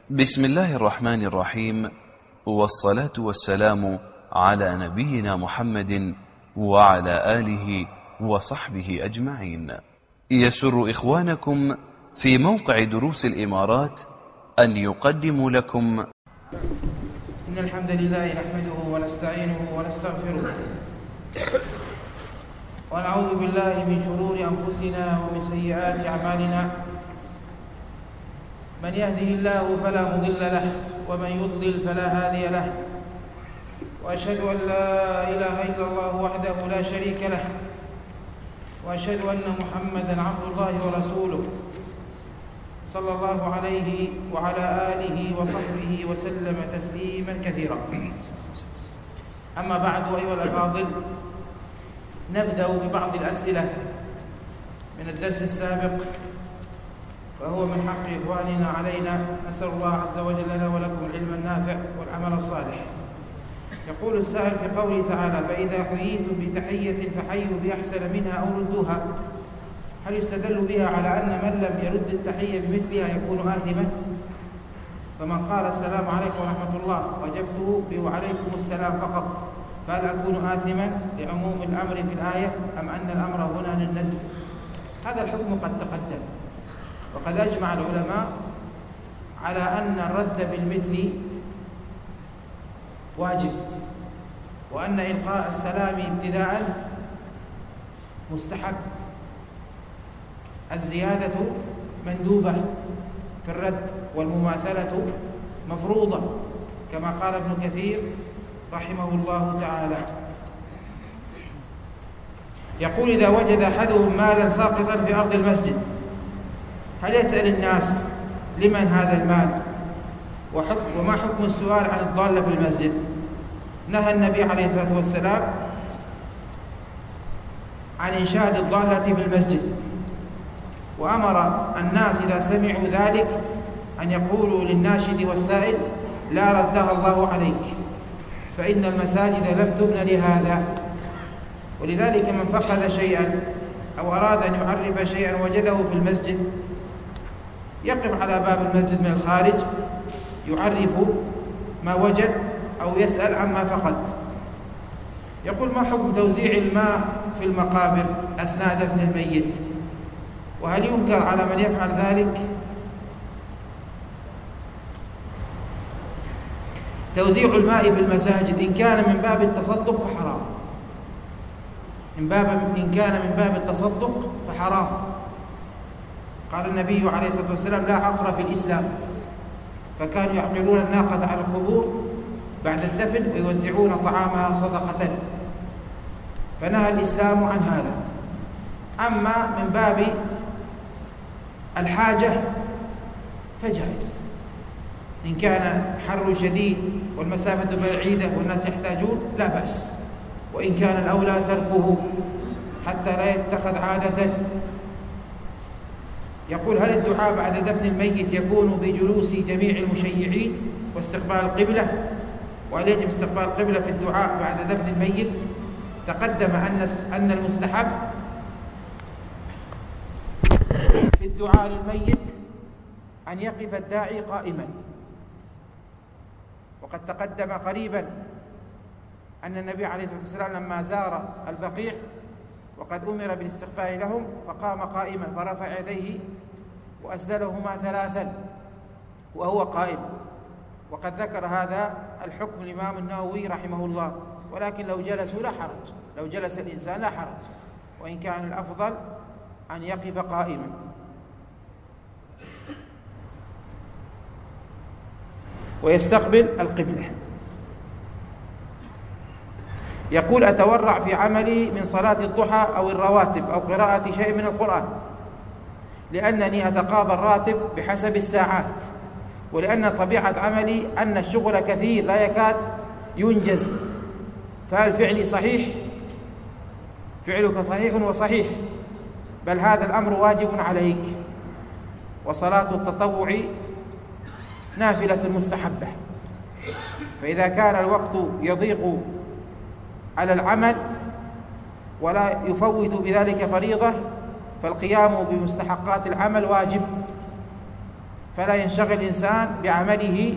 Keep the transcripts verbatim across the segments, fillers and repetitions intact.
بسم الله الرحمن الرحيم، والصلاة والسلام على نبينا محمد وعلى آله وصحبه أجمعين. يسر إخوانكم في موقع دروس الإمارات أن يقدموا لكم إن الحمد لله نحمده ونستعينه ونستغفره ونعوذ بالله من شرور أنفسنا ومن سيئات أعمالنا. من يهده الله فلا مضل له ومن يضلل فلا هادي له، وأشهد أن لا إله إلا الله وحده لا شريك له، وأشهد أن محمدًا عبد الله ورسوله صلى الله عليه وعلى آله وصحبه وسلم تسليما كثيرا. أما بعد، أيها الأفاضل، نبدأ ببعض الأسئلة من الدرس السابق، فهو من حق إخواننا علينا. نسأل الله عز وجل لنا ولكم العلم النافع والعمل الصالح. يقول السائل في قوله تعالى: فإذا حييتم بتحية فحيوا بأحسن منها أو ردوها، هل يستدل بها على أن من لم يرد التحية بمثلها يكون آثما؟ فمن قال السلام عليكم ورحمة الله وجبته بوعليكم السلام فقط، فهل أكون آثما لعموم الأمر في الآية أم أن الأمر هنا للندب؟ هذا الحكم قد تقدم، وقد أجمع العلماء على أن الرد بالمثل واجب، وأن إلقاء السلام ابتداء مستحب. الزيادة مندوبة في الرد، والمماثلة مفروضة، كما قال ابن كثير رحمه الله تعالى. يقول: إذا وجد أحدهم مالا ساقطا في أرض المسجد، هل يسأل الناس لمن هذا المال؟ وحكم وما حكم السؤال عن الضالة في المسجد؟ نهى النبي عليه الصلاة والسلام عن إنشاد الضالة في المسجد، وأمر الناس إذا سمعوا ذلك أن يقولوا للناشد والسائل: لا ردها الله عليك، فإن المساجد لم تبن لهذا. ولذلك من فقد شيئا أو أراد أن يعرف شيئا وجده في المسجد يقف على باب المسجد من الخارج يعرف ما وجد أو يسأل عما فقد. يقول: ما حكم توزيع الماء في المقابر أثناء دفن الميت؟ وهل ينكر على من يفعل ذلك؟ توزيع الماء في المساجد إن كان من باب التصدق فحرام، إن, باب إن كان من باب التصدق فحرام. قال النبي عليه الصلاة والسلام: لا عقر في الإسلام، فكانوا يحملون الناقة على القبور بعد الدفن ويوزعون طعامها صدقة، فنهى الإسلام عن هذا. أما من باب الحاجة فجائز، إن كان حر شديد والمسافة بعيدة والناس يحتاجون لا بأس، وإن كان الأولى تركه حتى لا يتخذ عادة. يقول: هل الدعاء بعد دفن الميت يكون بجلوس جميع المشيعين واستقبال القبلة؟ وهل يجب استقبال القبلة في الدعاء بعد دفن الميت؟ تقدم أن أن المستحب في الدعاء للميت أن يقف الداعي قائما، وقد تقدم قريبا أن النبي عليه الصلاة والسلام لما زار البقيع وقد أمر بالاستغفار لهم فقام قائما فرفع يديه وأسدلهما ثلاثا وهو قائم، وقد ذكر هذا الحكم الإمام النووي رحمه الله. ولكن لو جلسوا لا حرج، لو جلس الإنسان لا حرج، وإن كان الأفضل أن يقف قائما. ويستقبل القبلة. يقول: أتورع في عملي من صلاة الضحى أو الرواتب أو قراءة شيء من القرآن، لأنني أتقاضى الراتب بحسب الساعات، ولأن طبيعة عملي أن الشغل كثير لا يكاد ينجز، فهل فعلي صحيح؟ فعلك صحيح وصحيح، بل هذا الأمر واجب عليك، وصلاة التطوع نافلة مستحبة. فإذا كان الوقت يضيق على العمل ولا يفوت بذلك فريضة، فالقيام بمستحقات العمل واجب. فلا ينشغل الإنسان بعمله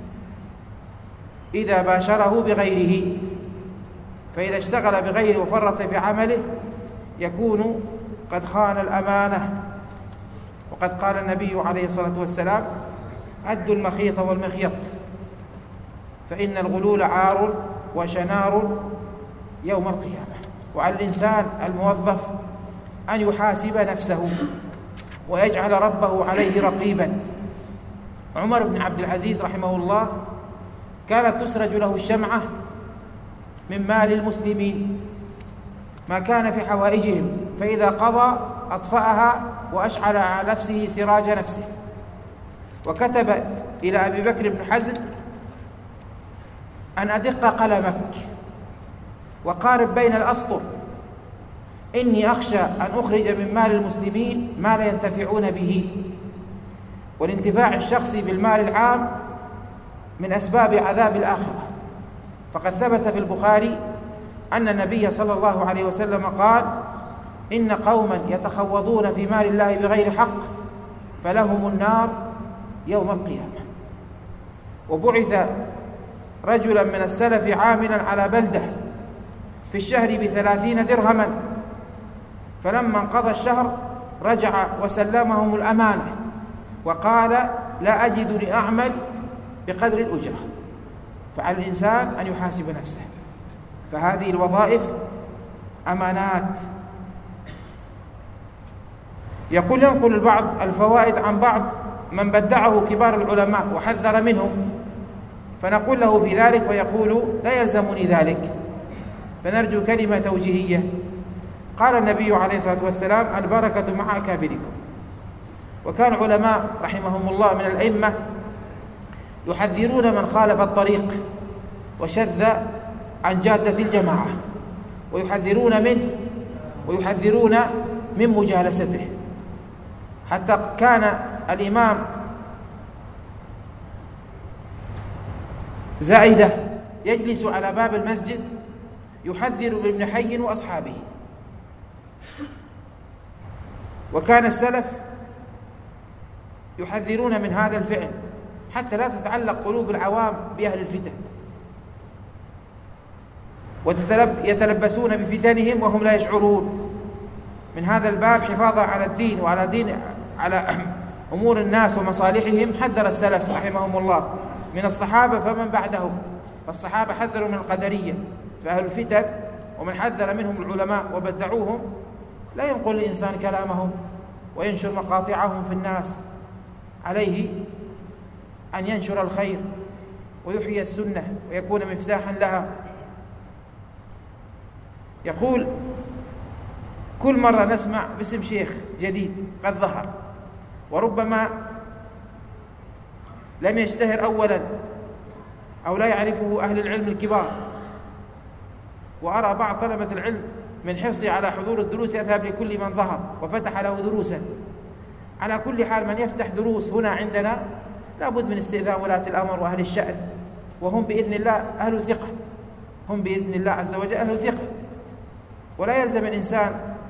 إذا باشره بغيره، فإذا اشتغل بغيره وفرط في عمله يكون قد خان الأمانة. وقد قال النبي عليه الصلاة والسلام: أدوا المخيط والمخيط، فإن الغلول عار وشنار يوم القيامة. وعلى الإنسان الموظف أن يحاسب نفسه ويجعل ربه عليه رقيبا. عمر بن عبد العزيز رحمه الله كانت تسرج له الشمعة من مال المسلمين ما كان في حوائجهم، فإذا قضى أطفأها وأشعل على نفسه سراج نفسه. وكتب إلى أبي بكر بن حزم أن أدق قلمك وقارب بين الأسطر، إني أخشى أن أخرج من مال المسلمين ما لا ينتفعون به. والانتفاع الشخصي بالمال العام من أسباب عذاب الآخرة، فقد ثبت في البخاري أن النبي صلى الله عليه وسلم قال: إن قوما يتخوضون في مال الله بغير حق فلهم النار يوم القيامة. وبعث رجلا من السلف عاملا على بلدة في الشهر بثلاثين درهما، فلما انقضى الشهر رجع وسلمهم الأمانة وقال: لا أجدني أعمل بقدر الأجرة. فعلى الإنسان أن يحاسب نفسه، فهذه الوظائف أمانات. يقول ينقل البعض الفوائد عن بعض من بدعه كبار العلماء وحذر منهم، فنقول له في ذلك ويقول: لا يلزمني ذلك، فنرجو كلمة توجيهية. قال النبي عليه الصلاة والسلام: البركة مع أكابركم. وكان علماء رحمهم الله من الأئمة يحذرون من خالف الطريق وشذ عن جادة الجماعة، ويحذرون منه ويحذرون من مجالسته، حتى كان الإمام زائدة يجلس على باب المسجد يحذر بابن حي وأصحابه. وكان السلف يحذرون من هذا الفعل حتى لا تتعلق قلوب العوام بأهل الفتن ويتلبسون بفتنهم وهم لا يشعرون. من هذا الباب حفاظا على الدين وعلى دين على أمور الناس ومصالحهم حذر السلف رحمهم الله من الصحابة فمن بعدهم. فالصحابة حذروا من القدرية، فأهل الفتن ومن حذر منهم العلماء وبدعوهم لا ينقل الإنسان كلامهم وينشر مقاطعهم في الناس، عليه أن ينشر الخير ويحيي السنة ويكون مفتاحا لها. يقول: كل مرة نسمع باسم شيخ جديد قد ظهر، وربما لم يشتهر أولا أو لا يعرفه أهل العلم الكبار، وأرى بعض طلبة العلم من حرصه على حضور الدروس يذهب لكل من ظهر وفتح له دروسا. على كل حال من يفتح دروس هنا عندنا لابد من استئذان ولاة الأمر وأهل الشأن، وهم بإذن الله أهل ثقة، هم بإذن الله عز وجل أهل ثقة. ولا يلزم الإنسان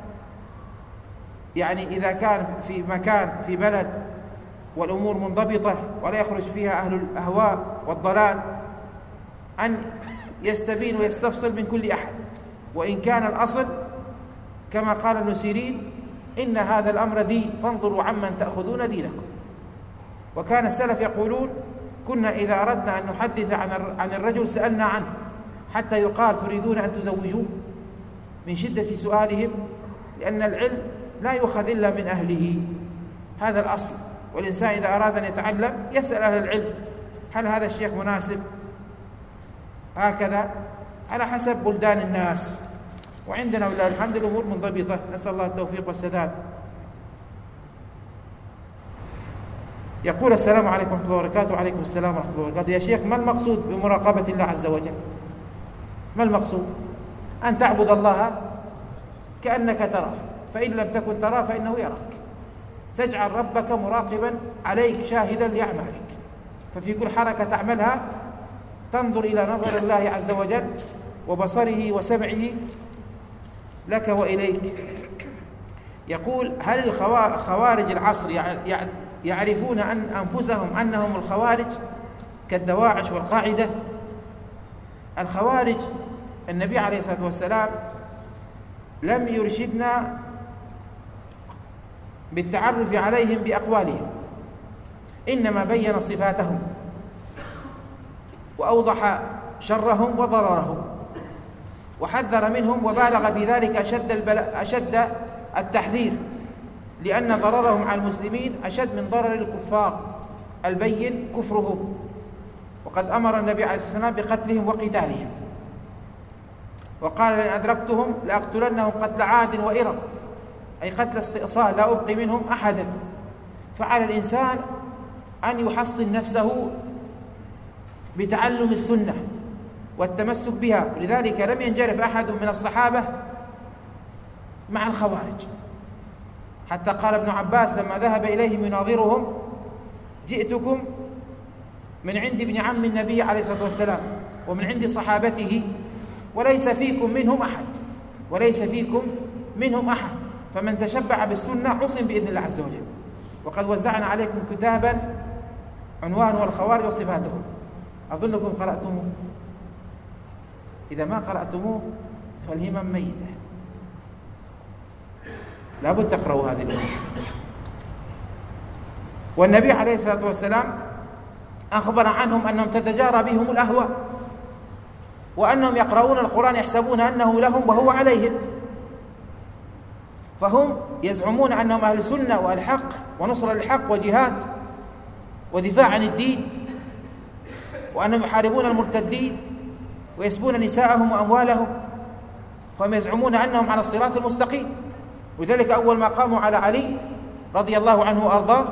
يعني إذا كان في مكان في بلد والأمور منضبطة ولا يخرج فيها أهل الأهواء والضلال أن يستبين ويستفصل من كل أحد، وإن كان الأصل كما قال ابن سيرين: إن هذا الأمر دين فانظروا عمن تأخذون دينكم. وكان السلف يقولون: كنا إذا أردنا أن نحدث عن الرجل سألنا عنه حتى يقال: تريدون أن تزوجوه؟ من شدة سؤالهم، لأن العلم لا يؤخذ إلا من أهله، هذا الأصل. والإنسان إذا أراد أن يتعلم يسأل أهل العلم: هل هذا الشيخ مناسب؟ هكذا على حسب بلدان الناس. وعندنا ولله الحمد الأمور منضبطة، نسأل الله التوفيق والسداد. يقول: السلام عليكم ورحمة الله وبركاته. وعليكم السلام ورحمة الله وبركاته. يا شيخ، ما المقصود بمراقبة الله عز وجل؟ ما المقصود؟ أن تعبد الله كأنك تراه، فإن لم تكن تراه فإنه يراك. تجعل ربك مراقبا عليك شاهدا لأعمالك، ففي كل حركة تعملها تنظر إلى نظر الله عز وجل وبصره وسمعه لك وإليك. يقول: هل الخوارج العصر يعرفون أن أنفسهم أنهم الخوارج كالدواعش والقاعدة. الخوارج النبي عليه الصلاة والسلام لم يرشدنا بالتعرف عليهم بأقوالهم، إنما بين صفاتهم وأوضح شرهم وضررهم وحذر منهم وبالغ في ذلك أشد, البلاء أشد التحذير، لأن ضررهم على المسلمين أشد من ضرر الكفار البين كفرهم، وقد أمر النبي عليه الصلاة والسلام بقتلهم وقتالهم، وقال: لئن أدركتهم لأقتلنهم قتل عاد وإرم، أي قتل استئصال، لا أبقي منهم أحدا. فعلى الإنسان أن يحصن نفسه بتعلم السنة والتمسك بها، ولذلك لم ينجرف أحد من الصحابة مع الخوارج، حتى قال ابن عباس لما ذهب إليهم يناظرهم: جئتكم من عند ابن عم النبي عليه الصلاة والسلام ومن عند صحابته وليس فيكم منهم أحد وليس فيكم منهم أحد فمن تشبع بالسنة عصم بإذن الله عز وجل. وقد وزعنا عليكم كتابا عنوانه الخوارج وصفاتهم، أظنكم قرأتموه، إذا ما قرأتموه فالهمم ميتة، لابد تقرأوا هذه الأمور. والنبي عليه الصلاة والسلام أخبر عنهم أنهم تتجارى بهم الأهواء، وأنهم يقرؤون القرآن يحسبون أنه لهم وهو عليهم، فهم يزعمون أنهم أهل سنة وأهل حق ونصر للحق وجهاد ودفاع عن الدين، وأنهم يحاربون المرتدين ويسبون نساءهم وأموالهم، فهم يزعمون أنهم على الصراط المستقيم. وذلك أول ما قاموا على علي رضي الله عنه وأرضاه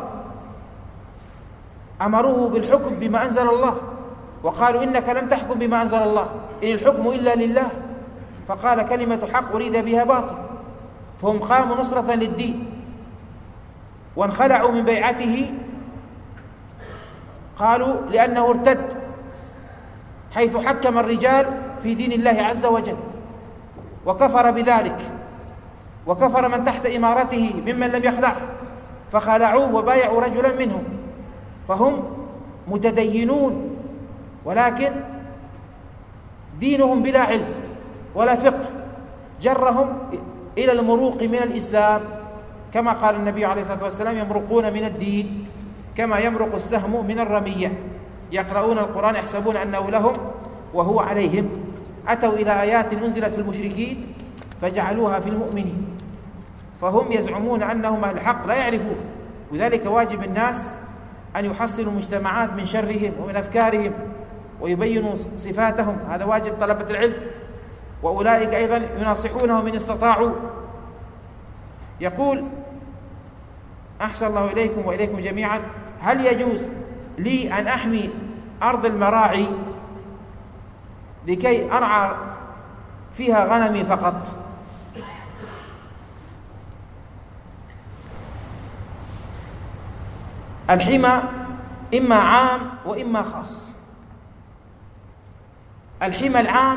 أمروه بالحكم بما أنزل الله، وقالوا: إنك لم تحكم بما أنزل الله، إن الحكم إلا لله. فقال: كلمة حق أريد بها باطل. فهم قاموا نصرة للدين وانخلعوا من بيعته، قالوا لأنه ارتد حيث حكم الرجال في دين الله عز وجل، وكفر بذلك، وكفر من تحت إمارته ممن لم يخلعه، فخلعوه وبايعوا رجلا منهم. فهم متدينون ولكن دينهم بلا علم ولا فقه جرهم إلى المروق من الإسلام، كما قال النبي عليه الصلاة والسلام: يمرقون من الدين كما يمرق السهم من الرمية، يقرؤون القرآن يحسبون أنه لهم وهو عليهم. أتوا إلى آيات أنزلت في المشركين فجعلوها في المؤمنين، فهم يزعمون أنهم أهل الحق لا يعرفون. وذلك واجب الناس أن يحصنوا المجتمعات من شرهم ومن أفكارهم ويبينوا صفاتهم، هذا واجب طلبة العلم، وأولئك أيضا يناصحونهم إن استطاعوا. يقول: أحسن الله إليكم وإليكم جميعا، هل يجوز لي أن أحمي أرض المراعي لكي أرعى فيها غنمي فقط؟ الحمى إما عام وإما خاص. الحمى العام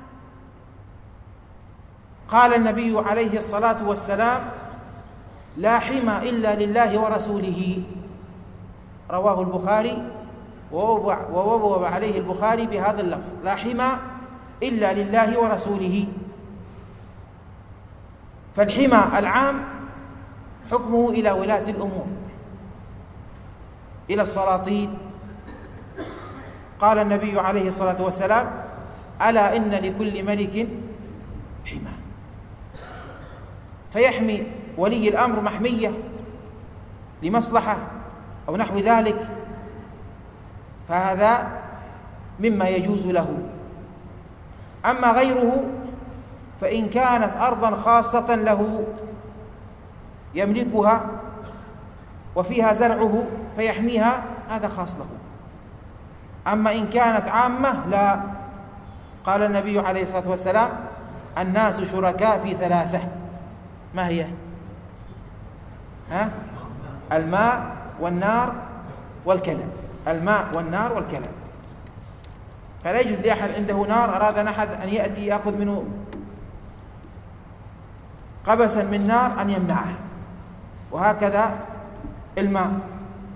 قال النبي عليه الصلاة والسلام: لا حمى إلا لله ورسوله، رواه البخاري ووضع عليه البخاري بهذا اللفظ: لا حمى إلا لله ورسوله. فالحمى العام حكمه إلى ولاة الأمور، إلى السلاطين. قال النبي عليه الصلاة والسلام: ألا إن لكل ملك حمى، فيحمي ولي الأمر محمية لمصلحة أو نحو ذلك، فهذا مما يجوز له. أما غيره فإن كانت أرضا خاصة له يملكها وفيها زرعه فيحميها، هذا خاص له. أما إن كانت عامة لا. قال النبي عليه الصلاة والسلام: الناس شركاء في ثلاثة. ما هي؟ ها؟ الماء والنار والكلام. الماء والنار والكلام. فلا يجوز لأحد عنده نار أراد أن أحد أن يأتي يأخذ منه قبسا من نار أن يمنعه، وهكذا الماء.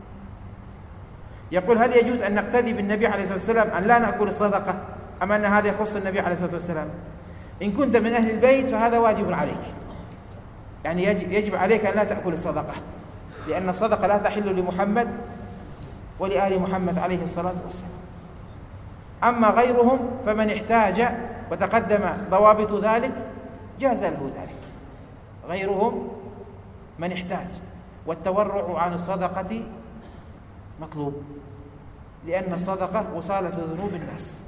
يقول: هل يجوز أن نقتدي بالنبي عليه الصلاة والسلام أن لا نأكل الصدقة، أم أن هذا يخص النبي عليه الصلاة والسلام؟ إن كنت من أهل البيت فهذا واجب عليك، يعني يجب عليك أن لا تأكل الصدقة، لأن الصدقة لا تحل لمحمد ولآل محمد عليه الصلاة والسلام. أما غيرهم فمن احتاج وتقدم ضوابط ذلك جاز له ذلك، غيرهم من احتاج، والتورع عن الصدقة مطلوب، لأن الصدقة وصالة ذنوب الناس.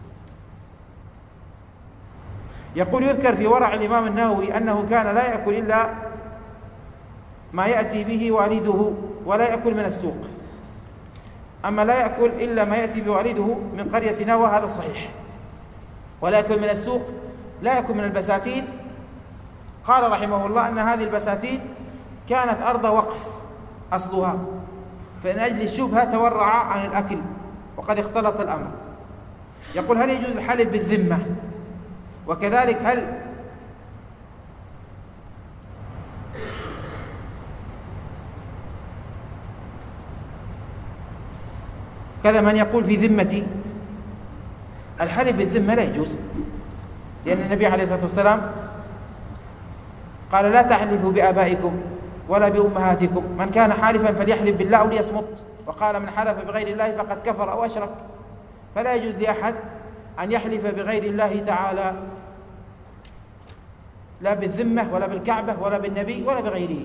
يقول: يذكر في ورع الإمام النووي أنه كان لا يأكل إلا ما يأتي به والده ولا يأكل من السوق. أما لا يأكل إلا ما يأتي بوالده من قرية نوى هذا صحيح، ولا يأكل من السوق، لا يأكل من البساتين. قال رحمه الله أن هذه البساتين كانت أرض وقف أصلها، فإن أجل الشبهة تورع عن الأكل وقد اختلط الأمر. يقول: هل يجوز الحلف بالذمة؟ وكذلك هل كذا من يقول في ذمتي؟ الحلف بالذمة لا يجوز، لأن النبي عليه الصلاة والسلام قال: لا تحلفوا بآبائكم ولا بأمهاتكم، من كان حالفا فليحلف بالله أو ليصمت. وقال: من حلف بغير الله فقد كفر أو أشرك. فلا يجوز لأحد أن يحلف بغير الله تعالى، لا بالذمة ولا بالكعبة ولا بالنبي ولا بغيره.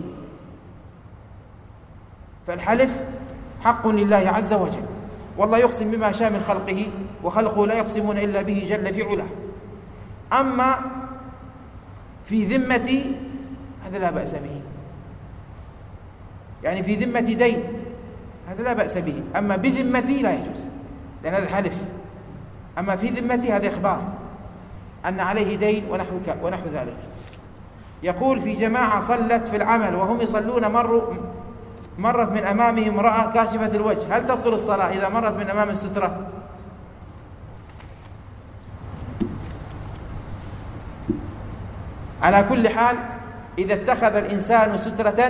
فالحلف حق لله عز وجل، والله يقسم بما شاء من خلقه، وخلقه لا يقسمون إلا به جل في علاه. أما في ذمتي هذا لا بأس به، يعني في ذمة دين هذا لا بأس به، أما بذمتي لا يجوز، لأن هذا الحلف. أما في ذمتي هذا إخبار أن عليه دين ونحو, ونحو ذلك. يقول: في جماعة صلت في العمل وهم يصلون، مروا مرت من أمامهم امرأة كاشفة الوجه، هل تبطل الصلاة إذا مرت من أمام السترة؟ على كل حال، إذا اتخذ الإنسان سترة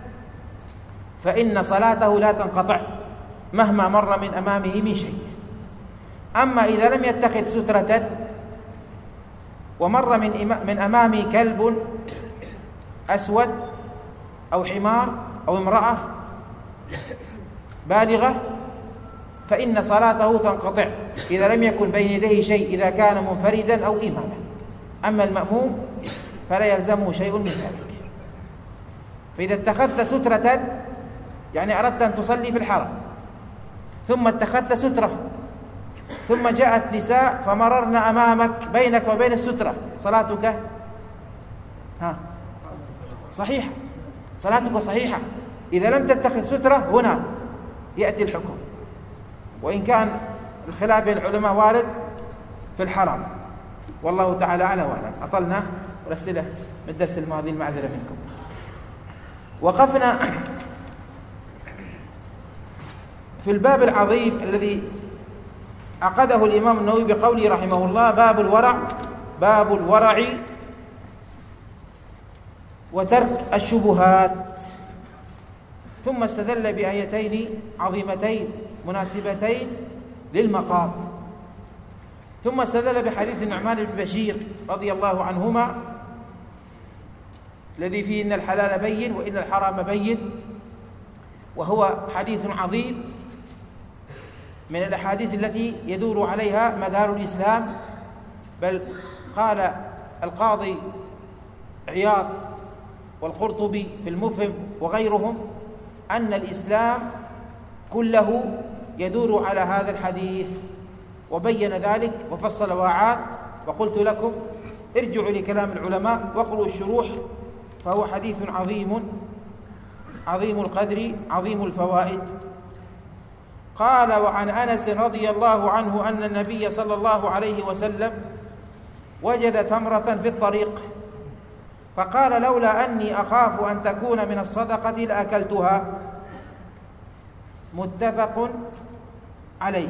فإن صلاته لا تنقطع مهما مر من أمامه من شيء. أما إذا لم يتخذ سترة ومر من من أمامه كلب أسود أو حمار أو امرأة بالغة فإن صلاته تنقطع إذا لم يكن بين يديه شيء، إذا كان منفردا أو إماما. أما المأموم فلا يلزمه شيء من ذلك. فإذا اتخذت سترة، يعني أردت أن تصلي في الحرم ثم اتخذت سترة ثم جاءت نساء فمررن أمامك بينك وبين السترة، صلاتك ها صحيحة، صلاتك صحيحة. إذا لم تتخذ سترة هنا يأتي الحكم، وإن كان الخلاف بين العلماء وارد في الحرم، والله تعالى أعلى وأعلم. أطلنا والأسئلة من الدرس الماضي، المعذرة منكم. وقفنا في الباب العظيم الذي عقده الإمام النووي بقوله رحمه الله: باب الورع، باب الورع وترك الشبهات. ثم استدل بآيتين عظيمتين مناسبتين للمقام، ثم استدل بحديث النعمان بن بشير رضي الله عنهما الذي فيه إن الحلال بين وإن الحرام بين، وهو حديث عظيم من الأحاديث التي يدور عليها مدار الإسلام. بل قال القاضي عياض والقرطبي في المفهم وغيرهم أن الإسلام كله يدور على هذا الحديث، وبين ذلك وفصل وأعاد. وقلت لكم ارجعوا لكلام العلماء واقروا الشروح، فهو حديث عظيم عظيم القدر عظيم الفوائد. قال: وعن أنس رضي الله عنه أن النبي صلى الله عليه وسلم وجد تمرة في الطريق فقال: لولا أني أخاف أن تكون من الصدقة لأكلتها. متفق عليه.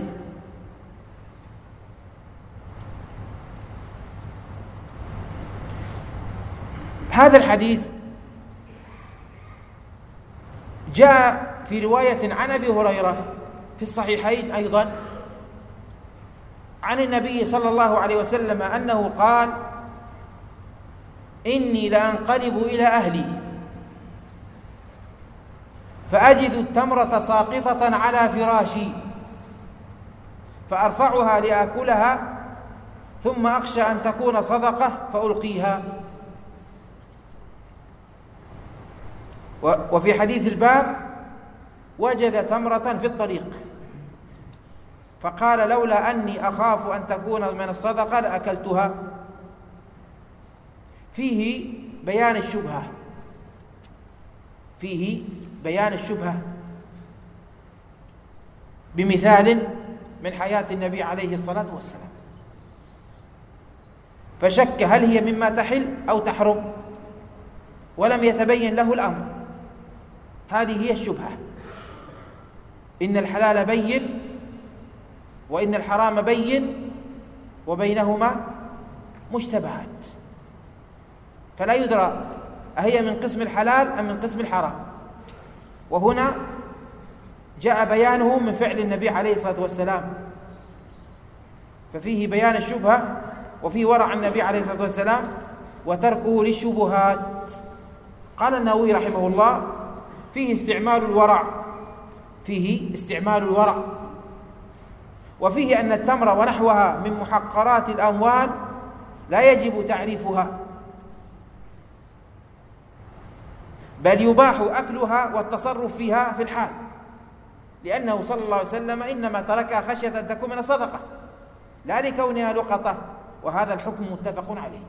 هذا الحديث جاء في رواية عن أبي هريرة في الصحيحين أيضا عن النبي صلى الله عليه وسلم أنه قال: إني لأنقلب إلى أهلي فأجد التمرة ساقطة على فراشي فأرفعها لآكلها ثم أخشى أن تكون صدقة فألقيها. وفي حديث الباب: وجد تمرة في الطريق فقال: لولا أني أخاف أن تكون من الصدقة لأكلتها. فيه بيان الشبهة فيه بيان الشبهة بمثال من حياة النبي عليه الصلاة والسلام، فشك هل هي مما تحل أو تحرم ولم يتبين له الأمر. هذه هي الشبهة. إن الحلال بين وإن الحرام بين وبينهما مشتبهات، فلا يدرى أهي من قسم الحلال أم من قسم الحرام. وهنا جاء بيانه من فعل النبي عليه الصلاة والسلام، ففيه بيان الشبهة وفيه ورع النبي عليه الصلاة والسلام وتركه للشبهات. قال النووي رحمه الله: فيه استعمال الورع فيه استعمال الورع وفيه أن التمر ونحوها من محقرات الأموال لا يجب تعريفها، بل يباح أكلها والتصرف فيها في الحال، لأنه صلى الله عليه وسلم إنما تركها خشية أن تكون من الصدقة لا لكونها لقطة، وهذا الحكم متفق عليه.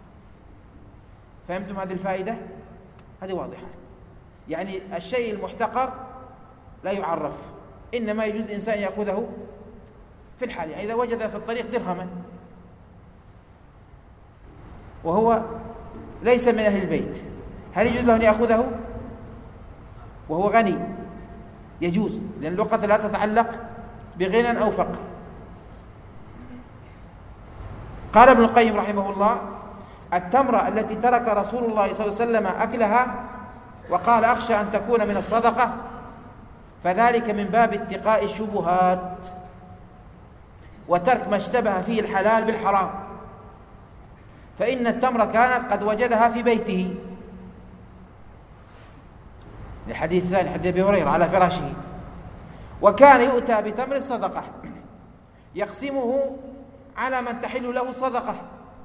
فهمتم هذه الفائدة؟ هذه واضحة. يعني الشيء المحتقر لا يعرف، إنما يجوز الإنسان يأخذه في الحال. يعني إذا وجد في الطريق درهما وهو ليس من أهل البيت، هل يجوز له أن يأخذه وهو غني؟ يجوز، لأن اللقطة لا تتعلق بغنى أو فقر. قال ابن القيم رحمه الله: التمرة التي ترك رسول الله صلى الله عليه وسلم أكلها وقال: أخشى أن تكون من الصدقة، فذلك من باب اتقاء الشبهات وترك ما اشتبه فيه الحلال بالحرام، فإن التمرة كانت قد وجدها في بيته، الحديث الثاني حديث أبي هريرة على فراشه، وكان يؤتى بتمر الصدقة يقسمه على من تحل له الصدقة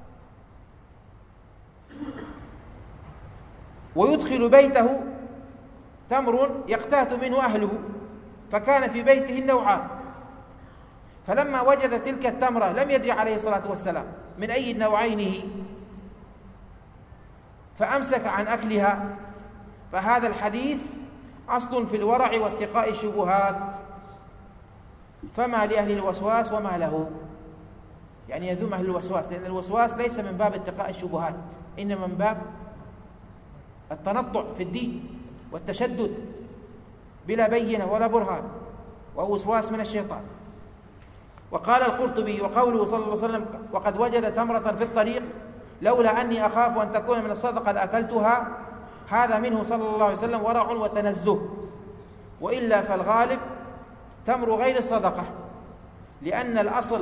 ويدخل بيته تمر يقتات منه أهله، فكان في بيته النوعان. فلما وجد تلك التمرة لم يدري عليه الصلاة والسلام من أي النوعين هي، فأمسك عن أكلها. فهذا الحديث أصل في الورع واتقاء الشبهات، فما لأهل الوسواس وما له. يعني يذم أهل الوسواس، لأن الوسواس ليس من باب اتقاء الشبهات، إنما من باب التنطع في الدين والتشدد بلا بينة ولا برهان، وهو وسواس من الشيطان. وقال القرطبي: وقوله صلى الله عليه وسلم: وقد وجد تمرة في الطريق لولا أني أخاف أن تكون من الصدقة لأكلتها، هذا منه صلى الله عليه وسلم ورع وتنزه، وإلا فالغالب تمر غير الصدقة، لأن الأصل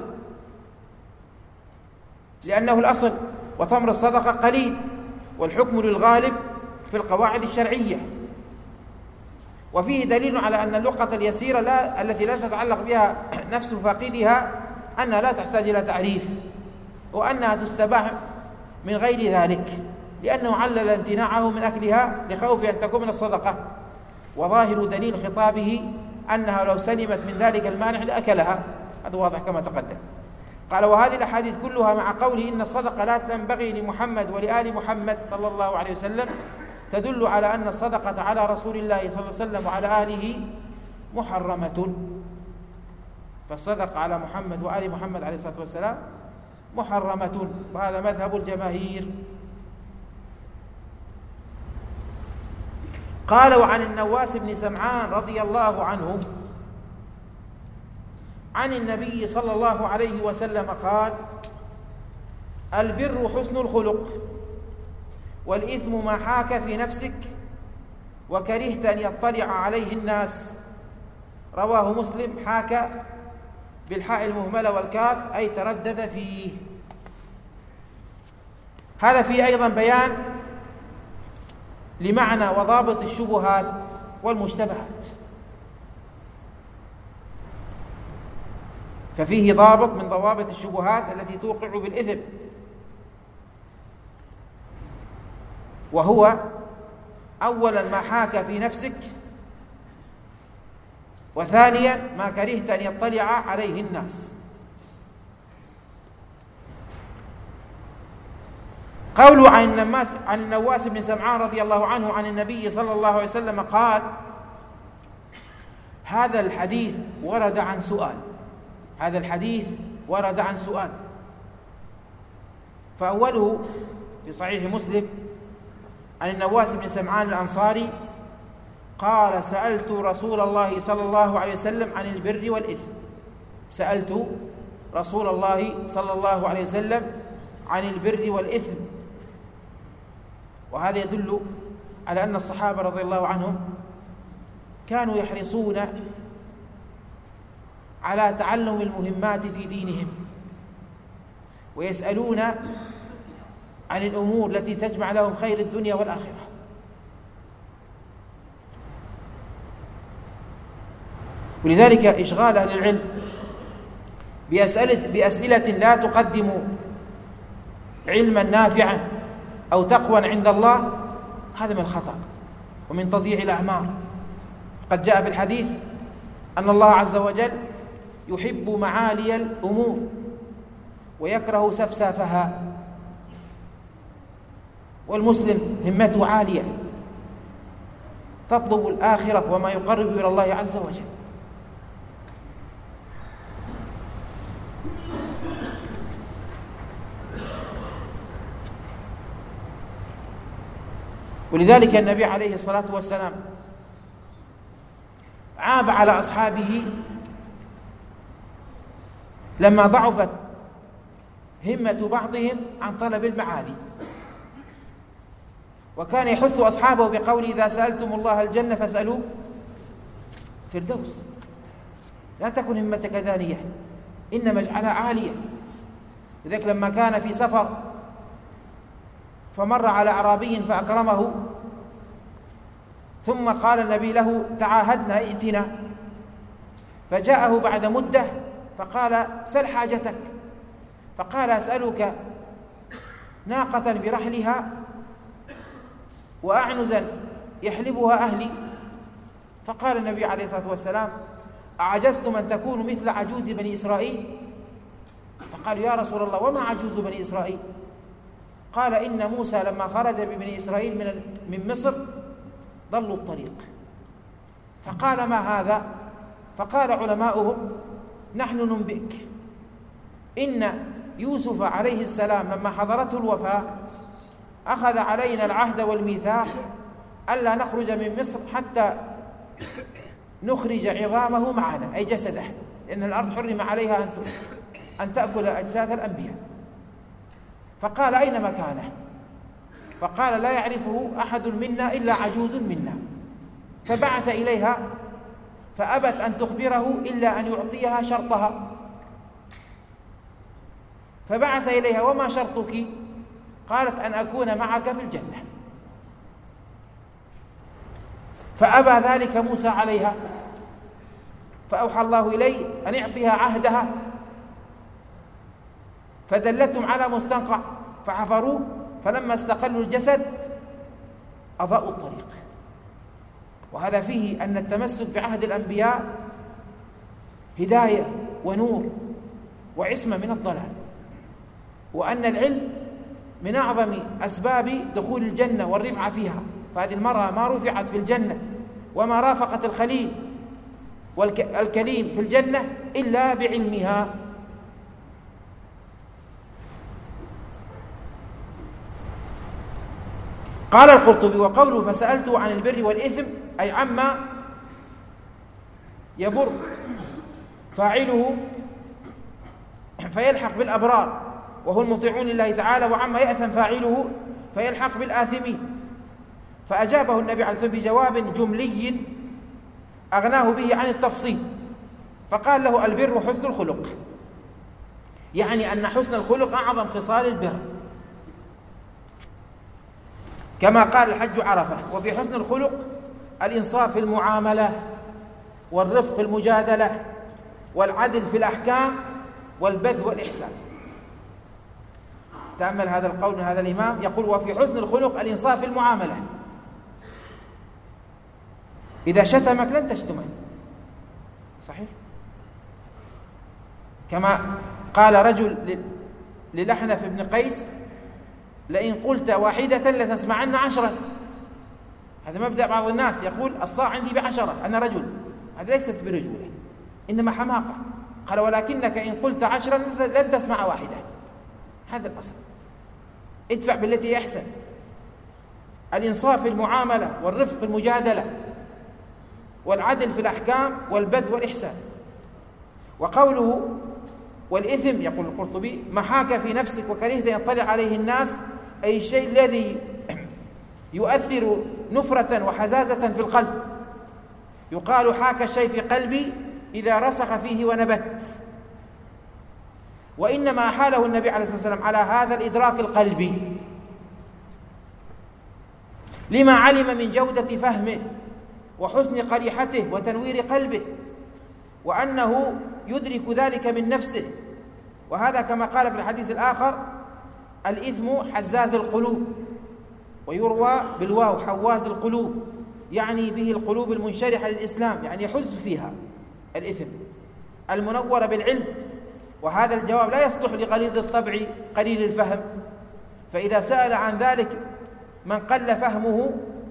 لأنه الأصل وتمر الصدقة قليل، والحكم للغالب في القواعد الشرعية. وفيه دليل على أن اللقطة اليسيرة لا التي لا تتعلق بها نفس فاقدها أنها لا تحتاج إلى تعريف، وأنها تستباح من غير ذلك، لأنه علل امتناعه من أكلها لخوف أن تكون من الصدقة، وظاهر دليل خطابه أنها لو سلمت من ذلك المانع لأكلها. هذا واضح كما تقدم. قال: وهذه الأحاديث كلها مع قوله إن الصدقة لا تنبغي لمحمد ولآل محمد صلى الله عليه وسلم تدل على أن الصدقة على رسول الله صلى الله عليه وسلم وعلى آله محرمة. فالصدقة على محمد وآل محمد عليه الصلاة والسلام محرمة، وهذا مذهب الجماهير. قال: وعن النواس بن سمعان رضي الله عنه عن النبي صلى الله عليه وسلم قال: البر حسن الخلق، والإثم ما حاك في نفسك وكرهت أن يطلع عليه الناس. رواه مسلم حاك بالحاء المهملة والكاف أي تردد فيه. هذا فيه أيضا بيان لمعنى وضابط الشبهات والمشتبهات، ففيه ضابط من ضوابط الشبهات التي توقع بالإثم، وهو أولا ما حاك في نفسك، وثانيا ما كرهت أن يطلع عليه الناس. قوله عن النماس عن النواس بن سمعان رضي الله عنه عن النبي صلى الله عليه وسلم قال: هذا الحديث ورد عن سؤال هذا الحديث ورد عن سؤال فأوله في صحيح مسلم عن النواس بن سمعان الأنصاري قال: سألت رسول الله صلى الله عليه وسلم عن البر والإثم سألت رسول الله صلى الله عليه وسلم عن البر والإثم. وهذا يدل على أن الصحابة رضي الله عنهم كانوا يحرصون على تعلم المهمات في دينهم، ويسألون عن الأمور التي تجمع لهم خير الدنيا والآخرة. ولذلك إشغال أهل العلم بأسئلة, بأسئلة لا تقدم علما نافعا أو تقوى عند الله، هذا من الخطأ ومن تضييع الأعمار. قد جاء في الحديث أن الله عز وجل يحب معالي الأمور ويكره سفسافها، والمسلم همته عالية تطلب الآخرة وما يقرب إلى الله عز وجل. ولذلك النبي عليه الصلاة والسلام عاب على أصحابه لما ضعفت همة بعضهم عن طلب المعالي، وكان يحث أصحابه بقول: إذا سألتم الله الجنة فاسألوا فردوس، لا تكن همتك دانية، إنما اجعلها عالية. لذلك لما كان في سفر فمر على أعرابي فأكرمه، ثم قال النبي له: تعاهدنا ائتنا، فجاءه بعد مدة فقال: سل حاجتك. فقال: أسألك ناقة برحلها وأعنزا يحلبها أهلي. فقال النبي عليه الصلاة والسلام: أعجزتم أن تكونوا مثل عجوز بني إسرائيل؟ فقالوا: يا رسول الله وما عجوز بني إسرائيل؟ قال: إن موسى لما خرج ببني إسرائيل من من مصر ضلوا الطريق. فقال: ما هذا؟ فقال علماؤهم: نحن ننبئك إن يوسف عليه السلام لما حضرته الوفاة أخذ علينا العهد والميثاق ألا نخرج من مصر حتى نخرج عظامه معنا، أي جسده، لأن الأرض حرم عليها أن تأكل أجساد الأنبياء. فقال: أين مكانه؟ فقال: لا يعرفه أحد منا إلا عجوز منا. فبعث إليها فأبت أن تخبره إلا أن يعطيها شرطها، فبعث إليها: وما شرطك؟ قالت: أن أكون معك في الجنة. فأبى ذلك موسى عليها، فأوحى الله إليه أن يعطيها عهدها، فدلتهم على مستنقع فحفروه، فلما استقلوا الجسد أضاءوا الطريق. وهذا فيه أن التمسك بعهد الأنبياء هداية ونور وعصمة من الضلال، وأن العلم من أعظم أسباب دخول الجنة والرفعة فيها. فهذه المرأة ما رفعت في الجنة وما رافقت الخليل والكليم في الجنة إلا بعلمها. قال القرطبي: وقوله فسألته عن البر والإثم أي عما يبر فاعله فيلحق بالأبرار وهو المطيعون لله تعالى، وعما يأثم فاعله فيلحق بالآثمين. فأجابه النبي عليه الصلاة والسلام بجواب جملي أغناه به عن التفصيل، فقال له البر حسن الخلق، يعني أن حسن الخلق أعظم خصال البر، كما قال الحج عرفة. وفي حسن الخلق الإنصاف في المعاملة، والرفق في المجادلة، والعدل في الأحكام، والبذل والإحسان. تأمل هذا القول من هذا الإمام، يقول وفي حسن الخلق الإنصاف في المعاملة، إذا شتمك لن تشتمه، صحيح؟ كما قال رجل للأحنف بن قيس لئن قلت واحدة لتسمعن عشرا. هذا مبدأ بعض الناس، يقول الصاع عندي بعشرة، أنا رجل. هذا ليست برجولة، إنما حماقة. قال ولكنك إن قلت عشرا لن تسمع واحدة. هذا الأصل، ادفع بالتي أحسن. الإنصاف في المعاملة، والرفق في المجادلة، والعدل في الأحكام، والبذل والإحسان. وقوله والإثم، يقول القرطبي ما حاك في نفسك وكرهت أن يطلع عليه الناس، أي الشيء الذي يؤثر نفرة وحزازة في القلب. يقال حاك الشيء في قلبي إذا رسخ فيه ونبت، وإنما أحاله النبي عليه الصلاة والسلام على هذا الإدراك القلبي لما علم من جودة فهمه وحسن قريحته وتنوير قلبه، وأنه يدرك ذلك من نفسه. وهذا كما قال في الحديث الآخر الإثم حزاز القلوب، ويروى بالواو حواز القلوب، يعني به القلوب المنشرحة للإسلام، يعني يحز فيها الإثم المنورة بالعلم. وهذا الجواب لا يصلح لغليظ الطبع قليل الفهم، فإذا سأل عن ذلك من قل فهمه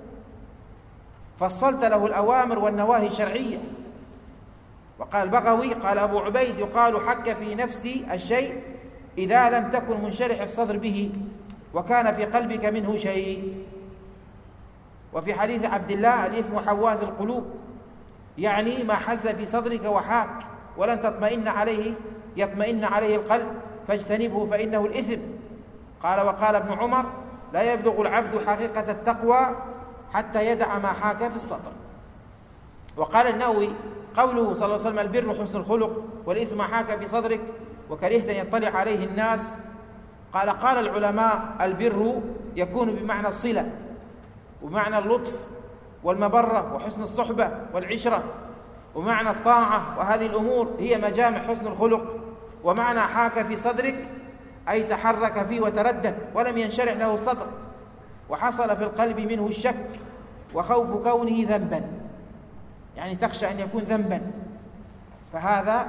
فصلت له الأوامر والنواهي شرعية. وقال البغوي قال أبو عبيد يقال حك في نفسي الشيء إذا لم تكن منشرح الصدر به وكان في قلبك منه شيء. وفي حديث عبد الله الإثم حواز القلوب، يعني ما حز في صدرك وحاك ولن تطمئن عليه يطمئن عليه القلب فاجتنبه فإنه الإثم. قال وقال ابن عمر لا يبلغ العبد حقيقة التقوى حتى يدع ما حاك في الصدر. وقال النووي قوله صلى الله عليه وسلم البر حسن الخلق والإثم حاك في صدرك وكرهت أن يطلع عليه الناس، قال قال العلماء البر يكون بمعنى الصلة ومعنى اللطف والمبرة وحسن الصحبة والعشرة، ومعنى الطاعة، وهذه الأمور هي مجامع حسن الخلق. ومعنى حاك في صدرك أي تحرك فيه وتردد ولم ينشرح له الصدر، وحصل في القلب منه الشك وخوف كونه ذنبا، يعني تخشى أن يكون ذنبا، فهذا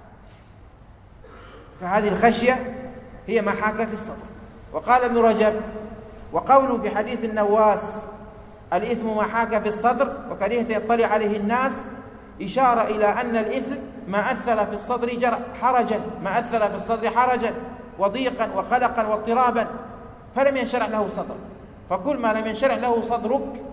فهذه الخشية هي ما حاك في الصدر. وقال ابن رجب وقوله في حديث النواس الإثم ما حاك في الصدر وكرهت يطلع عليه الناس، إشارة إلى أن الإثم ما أثر في الصدر جرى حرجا ما أثر في الصدر حرجا وضيقا وقلقا واضطرابا فلم ينشرح له الصدر. فكل ما لم ينشرح له صدرك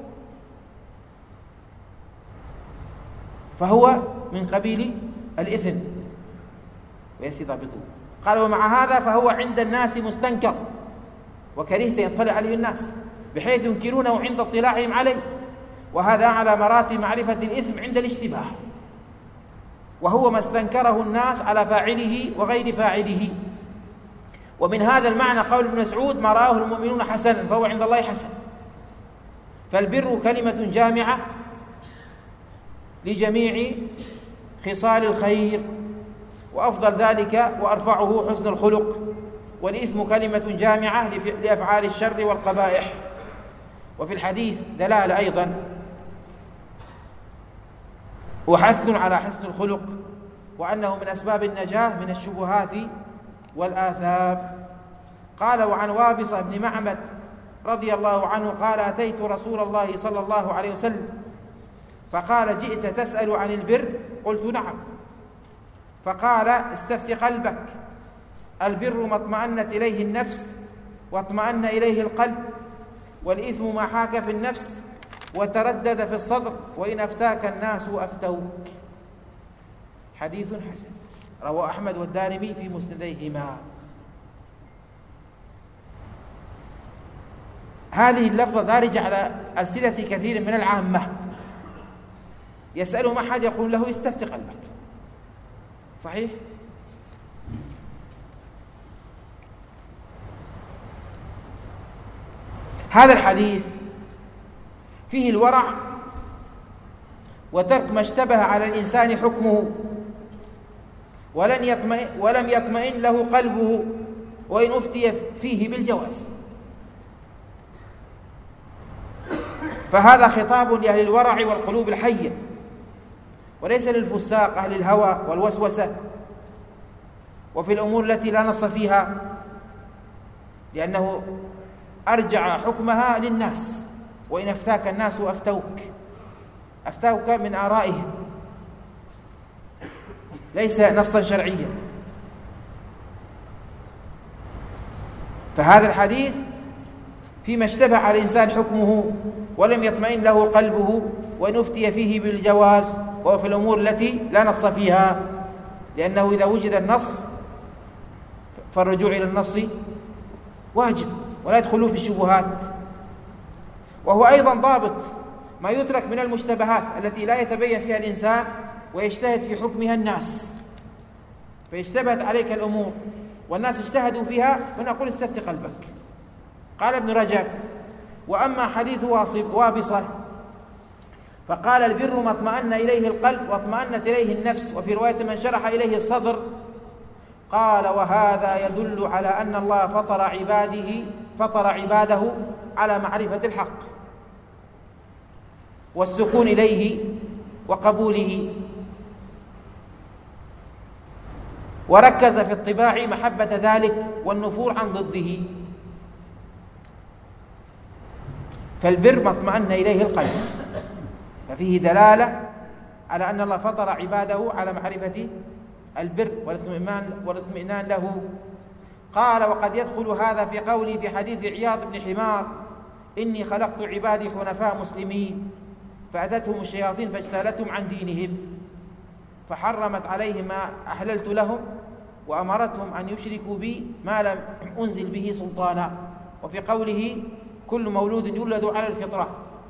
فهو من قبيل الإثم ويستضابطه. قال ومع هذا فهو عند الناس مستنكر وكرهت يطلع عليه الناس بحيث ينكرونه عند اطلاعهم عليه، وهذا أعلى مراتب معرفة الإثم عند الاشتباه، وهو ما استنكره الناس على فاعله وغير فاعله. ومن هذا المعنى قول ابن مسعود ما رآه المؤمنون حسنا فهو عند الله حسن. فالبر كلمة جامعة لجميع خصال الخير، وأفضل ذلك وأرفعه حسن الخلق. والإثم كلمة جامعة لأفعال الشر والقبائح. وفي الحديث دلالة أيضا وحث على حسن الخلق، وأنه من أسباب النجاة من الشبهات والآثام. قال وعن وابصة بن معبد رضي الله عنه قال أتيت رسول الله صلى الله عليه وسلم فقال جئت تسأل عن البر؟ قلت نعم. فقال استفت قلبك، البر ما اطمأنت إليه النفس واطمأن إليه القلب، والإثم ما حاك في النفس وتردد في الصدر، وإن أفتاك الناس أفتوك. حديث حسن رواه أحمد والدارمي في مسنديهما. هذه اللفظة دارجة على ألسنة كثير من العامة، يسألهم أحد يقول له استفتي قلبك. صحيح؟ هذا الحديث فيه الورع وترك ما اشتبه على الإنسان حكمه ولن يطمئن ولم يطمئن له قلبه وإن أفتي فيه بالجواز. فهذا خطاب لأهل الورع والقلوب الحية، وليس للفساق أهل الهوى والوسوسة وفي الأمور التي لا نص فيها، لأنه أرجع حكمها للناس، وإن أفتاك الناس أفتوك أفتوك من آرائهم، ليس نصا شرعيا. فهذا الحديث فيما اشتبه على الإنسان حكمه ولم يطمئن له قلبه وإن أفتي فيه بالجواز، وفي الأمور التي لا نص فيها، لأنه إذا وجد النص فالرجوع إلى النص واجب ولا يدخلوا في الشبهات. وهو أيضا ضابط ما يترك من المشتبهات التي لا يتبين فيها الإنسان ويجتهد في حكمها الناس، فاشتبهت عليك الأمور والناس اجتهدوا فيها فنقول استفتي قلبك. قال ابن رجب: وأما حديث وابصة فقال: البر ما اطمأن إليه القلب واطمأنت إليه النفس، وفي رواية من شرح إليه الصدر. قال: وهذا يدل على أن الله فطر عباده فطر عباده على معرفة الحق والسكون إليه وقبوله، وركز في الطباع محبة ذلك والنفور عن ضده. فالبر ما اطمأن إليه القلب، ففيه دلالة على أن الله فطر عباده على معرفة البر والاطمئنان له. قال: وقد يدخل هذا في قولي في حديث عياض بن حمار: إني خلقت عبادي حنفاء مسلمين فأتتهم الشياطين فاجتالتهم عن دينهم فحرمت عليهم ما أحللت لهم وأمرتهم أن يشركوا بي ما لم أنزل به سلطانا. وفي قوله: كل مولود يولد على الفطرة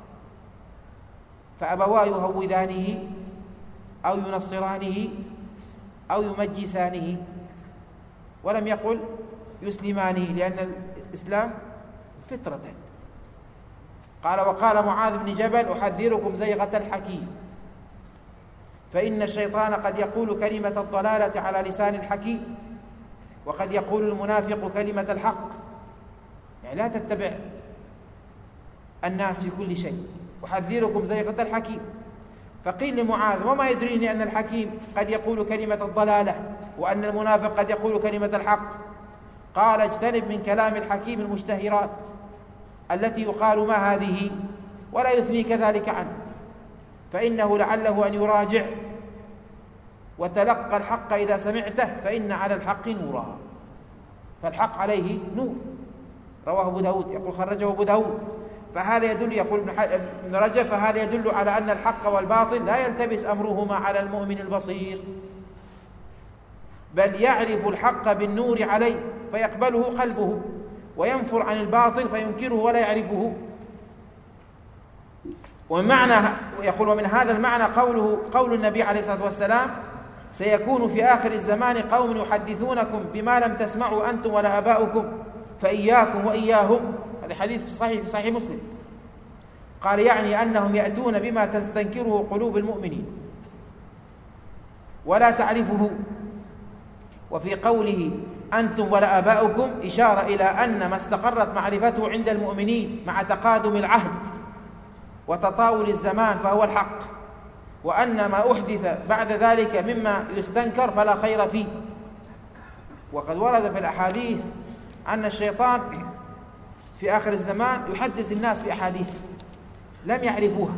فأبواه يهودانه أو ينصرانه أو يمجسانه، ولم يقل يسلمانه لأن الإسلام فطرة. قال: وقال معاذ بن جبل: أحذركم زيغة الحكيم، فإن الشيطان قد يقول كلمة الضلالة على لسان الحكيم، وقد يقول المنافق كلمة الحق. يعني لا تتبع الناس في كل شيء. أحذركم زيغة الحكيم. فقيل لمعاذ: وما يدريني أن الحكيم قد يقول كلمة الضلالة وأن المنافق قد يقول كلمة الحق؟ قال: اجتنب من كلام الحكيم المشتهرات التي يقال ما هذه ولا يثني كذلك عنه، فإنه لعله أن يراجع وتلقى الحق إذا سمعته، فإن على الحق نورا، فالحق عليه نور. رواه أبو داود، يقول خرجه أبو داود. فهذا يدل، يقول ابن رجب: فهذا يدل على أن الحق والباطل لا يلتبس أمرهما على المؤمن البصير، بل يعرف الحق بالنور عليه فيقبله قلبه، وينفر عن الباطل فينكره ولا يعرفه. ومعنى يقول: ومن هذا المعنى قوله قول النبي عليه الصلاة والسلام: سيكون في آخر الزمان قوم يحدثونكم بما لم تسمعوا أنتم ولا آباؤكم فإياكم وإياهم. هذا حديث صحيح في صحيح مسلم. قال: يعني أنهم يأتون بما تستنكره قلوب المؤمنين ولا تعرفه. وفي قوله أنتم ولا آباؤكم إشارة إلى أن ما استقرت معرفته عند المؤمنين مع تقادم العهد وتطاول الزمان فهو الحق، وأن ما أحدث بعد ذلك مما يستنكر فلا خير فيه. وقد ورد في الأحاديث أن الشيطان في آخر الزمان يحدث الناس بأحاديث لم يعرفوها،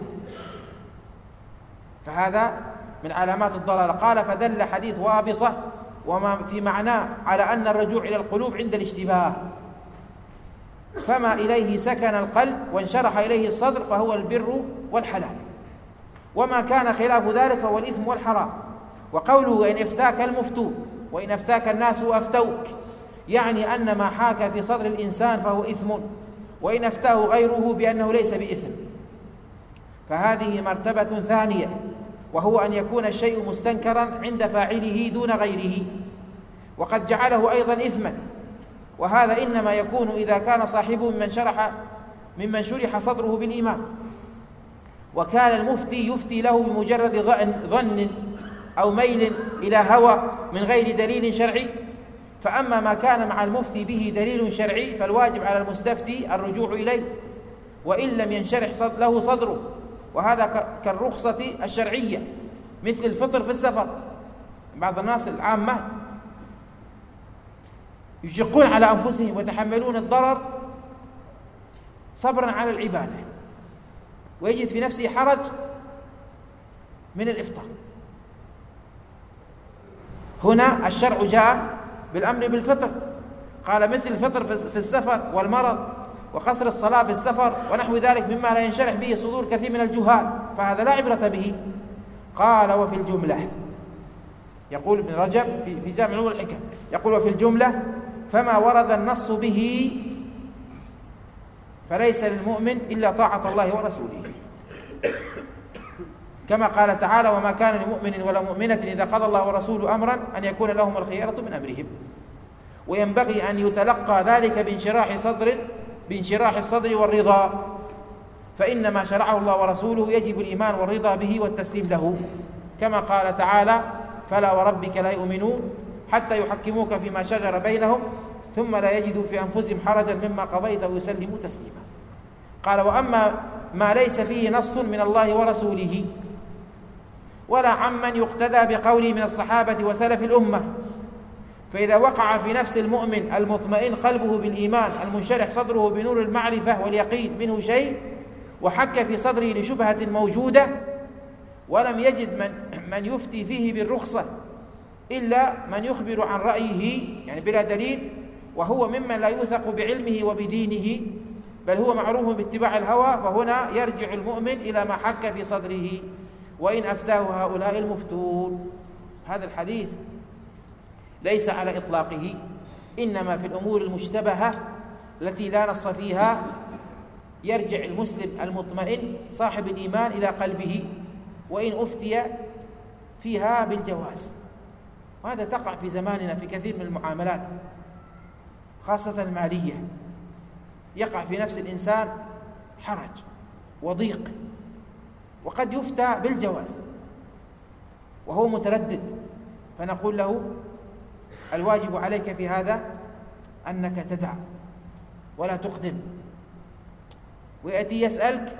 فهذا من علامات الضلال. قال: فدل حديث وابصة وما في معناه على أن الرجوع إلى القلوب عند الاشتباه، فما إليه سكن القلب وانشرح إليه الصدر فهو البر والحلال، وما كان خلاف ذلك فهو الإثم والحرام. وقوله: وإن افتاك المفتون وإن افتاك الناس أفتوك، يعني أن ما حاك في صدر الإنسان فهو إثم، وإن افتاه غيره بأنه ليس بإثم. فهذه مرتبة ثانية وهو أن يكون الشيء مستنكرا عند فاعله دون غيره، وقد جعله أيضا إثما، وهذا إنما يكون إذا كان صاحبه ممن شرح ممن شرح صدره بالإيمان، وكان المفتي يفتي له بمجرد ظن أو ميل إلى هوى من غير دليل شرعي. فأما ما كان مع المفتي به دليل شرعي فالواجب على المستفتي الرجوع إليه وإن لم ينشرح له صدره، وهذا كالرخصة الشرعية مثل الفطر في السفر. بعض الناس العامة يشقون على أنفسهم ويتحملون الضرر صبرا على العبادة، ويجد في نفسه حرج من الإفطار. هنا الشرع جاء بالأمر بالفطر، قال مثل الفطر في السفر والمرض وقصر الصلاة في السفر ونحو ذلك مما لا ينشرح به صدور كثير من الجهال، فهذا لا عبرة به. قال وفي الجملة، يقول ابن رجب في جامع العلوم والحكم، يقول وفي الجملة فما ورد النص به فليس للمؤمن إلا طاعة الله ورسوله، كما قال تعالى وما كان لمؤمن ولا مؤمنة إذا قضى الله ورسوله أمرا أن يكون لهم الخيرة من أمرهم. وينبغي أن يتلقى ذلك بانشراح صدر بانشراح الصدر والرضا، فإن ما شرعه الله ورسوله يجب الإيمان والرضا به والتسليم له، كما قال تعالى فلا وربك لا يؤمنون حتى يحكموك فيما شجر بينهم ثم لا يجدوا في أنفسهم حرجا مما قضيت ويسلموا تسليما. قال وأما ما ليس فيه نص من الله ورسوله ولا عمن يقتدى بقوله من الصحابة وسلف الأمة، فإذا وقع في نفس المؤمن المطمئن قلبه بالإيمان المنشرح صدره بنور المعرفة واليقين منه شيء، وحك في صدره لشبهة موجودة ولم يجد من, من يفتي فيه بالرخصة إلا من يخبر عن رأيه يعني بلا دليل، وهو ممن لا يوثق بعلمه وبدينه بل هو معروف باتباع الهوى، فهنا يرجع المؤمن إلى ما حك في صدره وإن أفتاه هؤلاء المفتون. هذا الحديث ليس على إطلاقه، إنما في الأمور المشتبهة التي لا نص فيها يرجع المسلم المطمئن صاحب الإيمان إلى قلبه وإن أفتي فيها بالجواز. وهذا تقع في زماننا في كثير من المعاملات خاصة المالية، يقع في نفس الإنسان حرج وضيق وقد يفتى بالجواز وهو متردد، فنقول له الواجب عليك في هذا أنك تدع ولا تقدم. ويأتي يسألك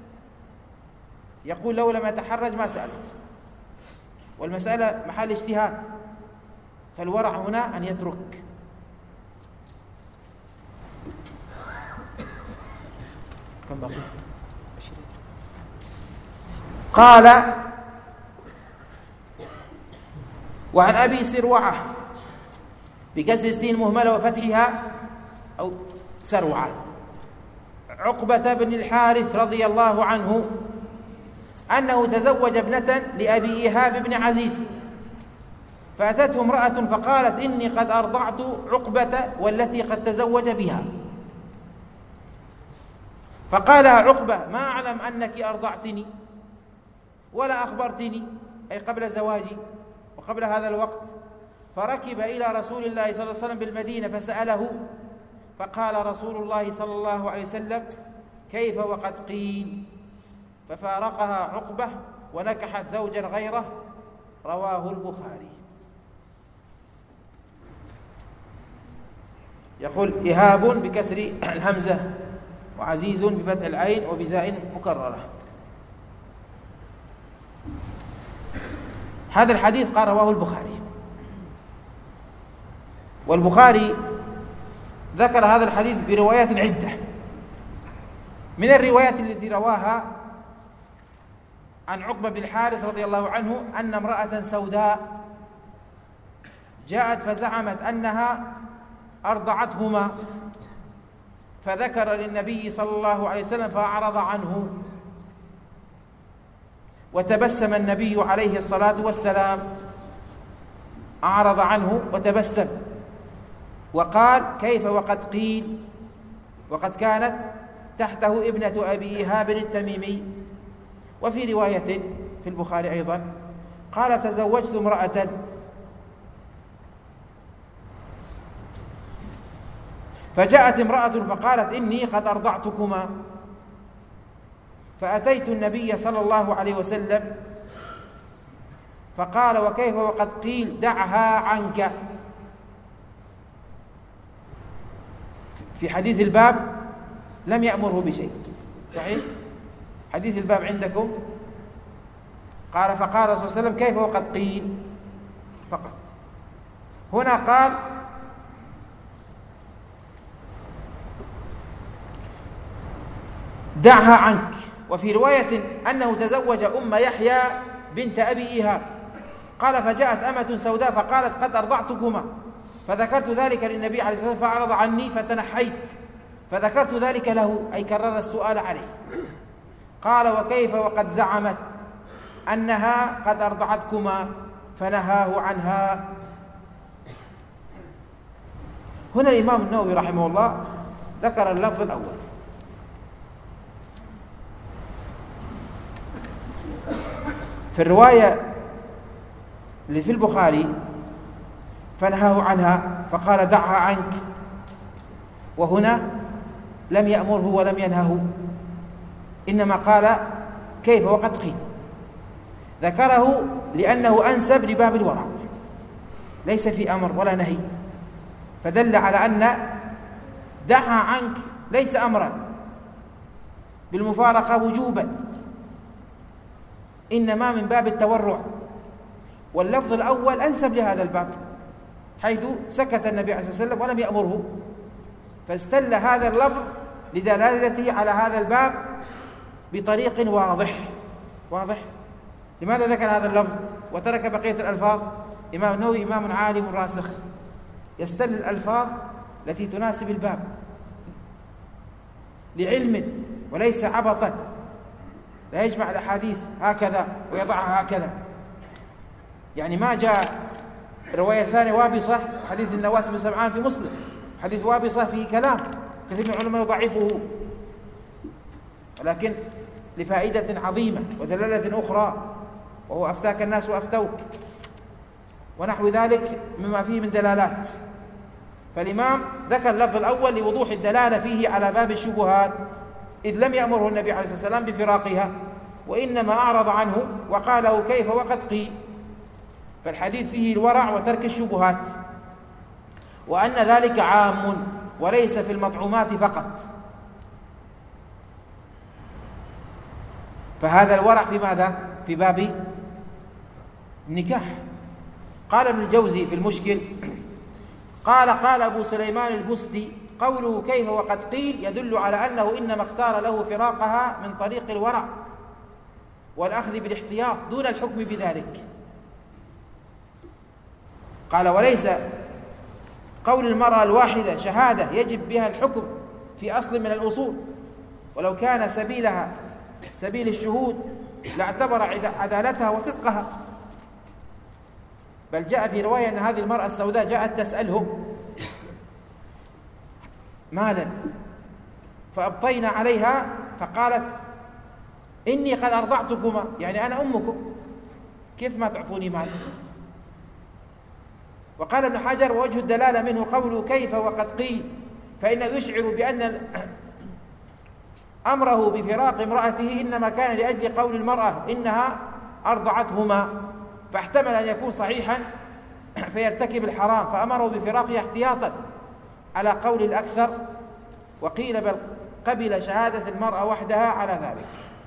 يقول لو لم أتحرج ما سألت، والمسألة محل اجتهاد، فالورع هنا أن يترك. كم بقي؟ قال وعن أبي سروعة بكسر السين مهملة وفتحها أو سروعة عقبة بن الحارث رضي الله عنه أنه تزوج ابنة لأبي إيهاب بن عزيز، فأتته امرأة فقالت إني قد أرضعت عقبة والتي قد تزوج بها، فقال عقبة ما أعلم أنك أرضعتني ولا أخبرتني، أي قبل زواجي وقبل هذا الوقت. فركب إلى رسول الله صلى الله عليه وسلم بالمدينة فسأله، فقال رسول الله صلى الله عليه وسلم كيف وقد قيل، ففارقها عقبة ونكحت زوجا غيره. رواه البخاري. يقول إيهاب بكسر الهمزة وعزيز بفتح العين وبزاء مكررة. هذا الحديث قال رواه البخاري، والبخاري ذكر هذا الحديث بروايات عدة. من الروايات التي رواها عن عقبة بن الحارث رضي الله عنه أن امرأة سوداء جاءت فزعمت أنها أرضعتهما، فذكر للنبي صلى الله عليه وسلم فأعرض عنه، وتبسم النبي عليه الصلاة والسلام، أعرض عنه وتبسم وقال كيف وقد قيل، وقد كانت تحته ابنة أبي إيهاب التميمي. وفي رواية في البخاري أيضا، قال تزوجت امرأة فجاءت امرأة فقالت إني قد أرضعتكما، فأتيت النبي صلى الله عليه وسلم فقال وكيف وقد قيل دعها عنك. في حديث الباب لم يأمره بشيء، صحيح؟ حديث الباب عندكم قال فقال صلى الله عليه وسلم كيف وقد قيل فقط. هنا قال دعها عنك. وفي رواية أنه تزوج أم يحيى بنت أبي إيهاب، قال فجاءت أمة سوداء فقالت قد أرضعتكما، فذكرت ذلك للنبي عليه الصلاة والسلام فأعرض عني فتنحيت، فذكرت ذلك له، أي كرر السؤال عليه. قال وكيف وقد زعمت أنها قد أرضعتكما، فنهاه عنها. هنا الإمام النووي رحمه الله ذكر اللفظ الأول، في الرواية اللي في البخاري فنهاه عنها فقال دعها عنك، وهنا لم يأمره ولم ينهه، إنما قال كيف وقد قيل. ذكره لأنه أنسب لباب الورع، ليس في أمر ولا نهي، فدل على أن دعها عنك ليس أمرا بالمفارقة وجوبا، إنما من باب التورع. واللفظ الأول أنسب لهذا الباب، حيث سكت النبي عليه الصلاة والسلام ولم يأمره، فاستل هذا اللفظ لدلالته على هذا الباب بطريق واضح واضح. لماذا ذكر هذا اللفظ وترك بقية الألفاظ؟ إمام النووي إمام عالم راسخ، يستل الألفاظ التي تناسب الباب لعلم وليس عبطا، لا يجمع الأحاديث هكذا ويضعها هكذا. يعني ما جاء رواية ثانية وابصة، حديث النواس بن سمعان في مسلم، حديث وابصة فيه كلام كثير من العلماء يضعفه، ولكن لفائدة عظيمة ودلالة أخرى، وهو أفتاك الناس وأفتوك ونحو ذلك مما فيه من دلالات. فالإمام ذكر اللفظ الأول لوضوح الدلالة فيه على باب الشبهات، إذ لم يأمره النبي عليه الصلاة والسلام بفراقها، وإنما أعرض عنه وقال له كيف وقد قيل. فالحديث فيه الورع وترك الشبهات، وأن ذلك عام وليس في المطعومات فقط. فهذا الورع في ماذا؟ في باب النكاح. قال ابن الجوزي في المشكل قال قال أبو سليمان البستي قوله كيف وقد قيل يدل على أنه إنما اختار له فراقها من طريق الورع والأخذ بالاحتياط دون الحكم بذلك. قال وليس قول المرأة الواحدة شهادة يجب بها الحكم في أصل من الأصول، ولو كان سبيلها سبيل الشهود لاعتبر عدالتها وصدقها. بل جاء في رواية أن هذه المرأة السوداء جاءت تسأله مالا فأبطينا عليها فقالت إني قد أرضعتكما، يعني أنا أمكم، كيف ما تعطوني مال؟ وقال ابن حجر ووجه الدلالة منه قوله كيف وقد قيل، فإنه يشعر بأن أمره بفراق امرأته إنما كان لأجل قول المرأة إنها أرضعتهما، فاحتمل أن يكون صحيحا فيرتكب الحرام، فأمره بفراقه احتياطا على قول الأكثر، وقيل بل قبل شهادة المرأة وحدها على ذلك.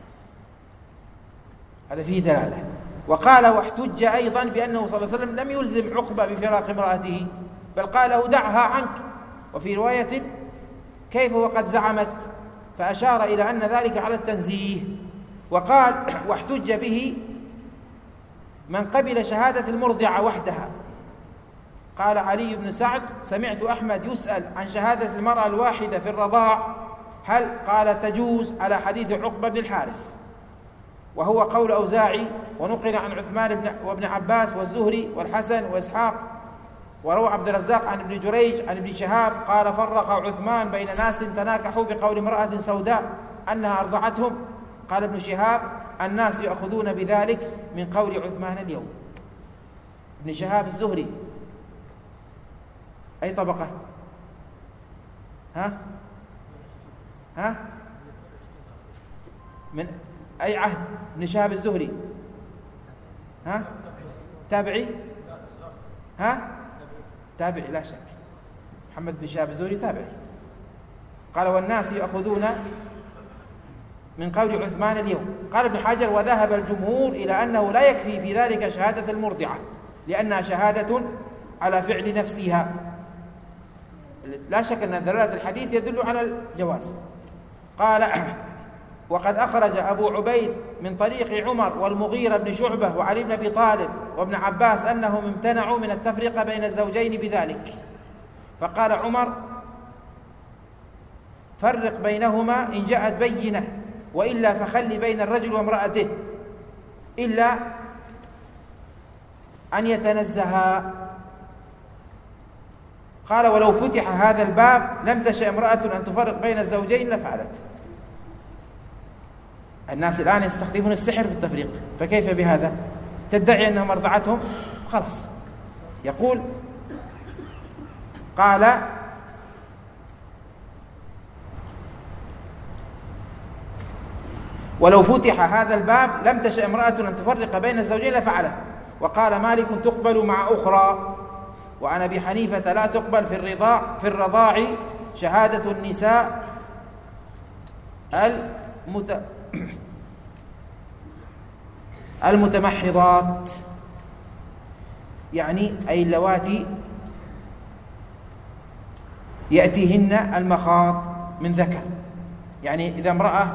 هذا فيه دلالة. وقال واحتج أيضا بأنه صلى الله عليه وسلم لم يلزم عقبة بفراق امرأته، بل قال له دعها عنك، وفي رواية كيف وقد زعمت، فأشار إلى أن ذلك على التنزيه. وقال واحتج به من قبل شهادة المرضعة وحدها. قال علي بن سعد سمعت أحمد يسأل عن شهادة المرأة الواحدة في الرضاع هل قال تجوز على حديث عقبة بن الحارث، وهو قول أوزاعي، ونقل عن عثمان وابن عباس والزهري والحسن وإسحاق، وروى عبد الرزاق عن ابن جريج عن ابن شهاب قال فرق عثمان بين ناس تناكحوا بقول امرأة سوداء أنها أرضعتهم. قال ابن شهاب الناس يأخذون بذلك من قول عثمان اليوم. ابن شهاب الزهري أي طبقة؟ ها؟ ها؟ من أي عهد ابن شهاب الزهري؟ ها؟ تابعي؟ ها؟ تابعي لا شك. محمد بن شهاب الزهري تابعي. قال والناس يأخذون من قول عثمان اليوم. قال ابن حجر وذهب الجمهور إلى أنه لا يكفي في ذلك شهادة المرضعة لأنها شهادة على فعل نفسها. لا شك أن دلالة الحديث يدل على الجواز. قال وقد أخرج أبو عبيد من طريق عمر والمغيرة بن شعبة وعلي بن أبي طالب وابن عباس أنهم امتنعوا من التفرقة بين الزوجين بذلك، فقال عمر فرق بينهما إن جاءت بينة وإلا فخلي بين الرجل وامرأته إلا أن يتنزها. قال ولو فتح هذا الباب لم تشأ امرأة أن تفرق بين الزوجين لفعلت. الناس الآن يستخدمون السحر في التفريق، فكيف بهذا؟ تدعي أنها مرضعتهم خلاص. يقول قال ولو فتح هذا الباب لم تشأ امرأة أن تفرق بين الزوجين لفعلت. وقال مالك تقبل مع أخرى، وعن أبي حنيفة لا تقبل في الرضاع في الرضاع شهادة النساء المت... المتمحضات، يعني أي اللواتي يأتيهن المخاض من ذكر. يعني إذا امرأة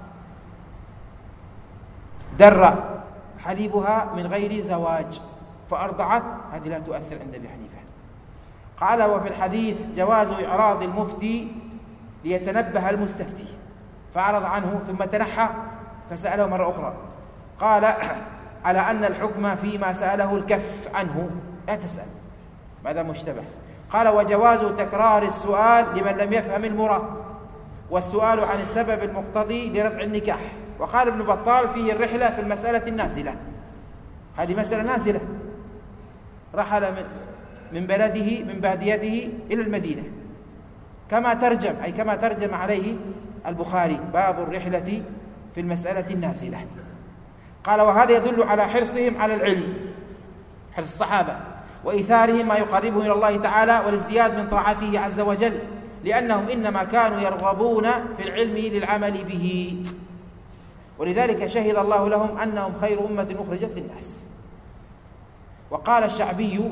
در حليبها من غير زواج فأرضعت هذه لا تؤثر عند أبي حنيفة. قال وفي الحديث جواز إعراض المفتي ليتنبه المستفتي، فأعرض عنه ثم تنحى فسأله مرة أخرى. قال على أن الحكم فيما سأله الكف عنه، لا تسأل ماذا مشتبه. قال وجواز تكرار السؤال لمن لم يفهم المراد، والسؤال عن السبب المقتضي لرفع النكاح. وقال ابن بطال فيه الرحلة في المسألة النازلة، هذه مسألة نازلة، رحل من بلده من باديته إلى المدينة كما ترجم، أي كما ترجم عليه البخاري باب الرحلة في المسألة النازلة. قال وهذا يدل على حرصهم على العلم، حرص الصحابة، وإيثارهم ما يقربهم إلى الله تعالى والازدياد من طاعته عز وجل، لأنهم إنما كانوا يرغبون في العلم للعمل به، ولذلك شهد الله لهم أنهم خير أمة أخرجت للناس. وقال الشعبي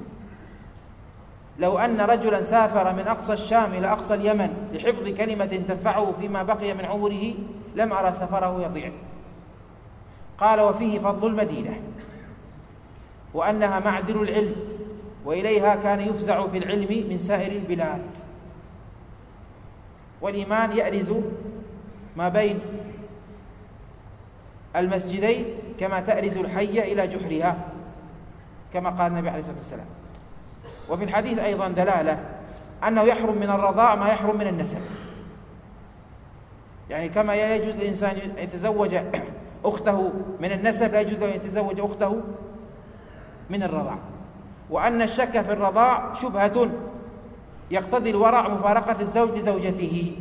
لو أن رجلا سافر من أقصى الشام إلى أقصى اليمن لحفظ كلمة تنفعه فيما بقي من عمره لم أرى سفره يضيع. قال وفيه فضل المدينة وأنها معدن العلم، وإليها كان يفزع في العلم من سائر البلاد، والإيمان يأرز ما بين المسجدين كما تأرز الحية إلى جحرها، كما قال النبي عليه الصلاة والسلام. وفي الحديث أيضا دلالة أنه يحرم من الرضاع ما يحرم من النسب، يعني كما يجوز الإنسان أن يتزوج أخته من النسب لا يجوز أن يتزوج أخته من الرضاع. وأن الشك في الرضاع شبهة يقتضي الورع مفارقة الزوج لزوجته.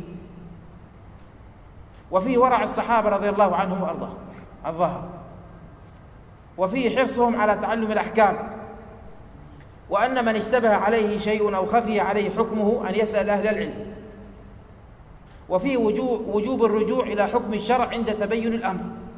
وفيه ورع الصحابة رضي الله عنهم وأرضاهم الظاهر، وفيه حرصهم على تعلم الأحكام، وأن من اشتبه عليه شيء أو خفي عليه حكمه أن يسأل أهل العلم. وفيه وجوب الرجوع إلى حكم الشرع عند تبين الأمر.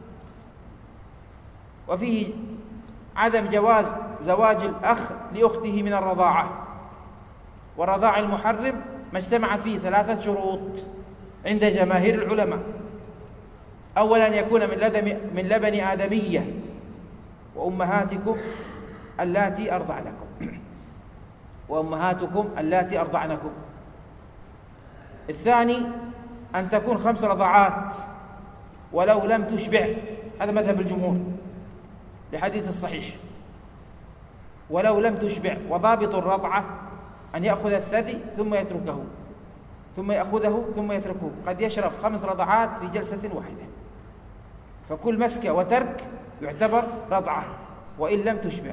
وفيه عدم جواز زواج الأخ لأخته من الرضاعة، والرضاع المحرم ما اجتمعت فيه ثلاثة شروط عند جماهير العلماء. أولا يكون من لبن من لبن آدمية، وأمهاتكم اللاتي أرضعنكم وأمهاتكم اللاتي أرضعنكم. الثاني أن تكون خمس رضعات ولو لم تشبع، هذا مذهب الجمهور لحديث الصحيح، ولو لم تشبع. وضابط الرضعة أن يأخذ الثدي ثم يتركه ثم يأخذه ثم يتركه، قد يشرب خمس رضعات في جلسة واحدة. فكل مسكة وترك يعتبر رضعة وإن لم تشبع.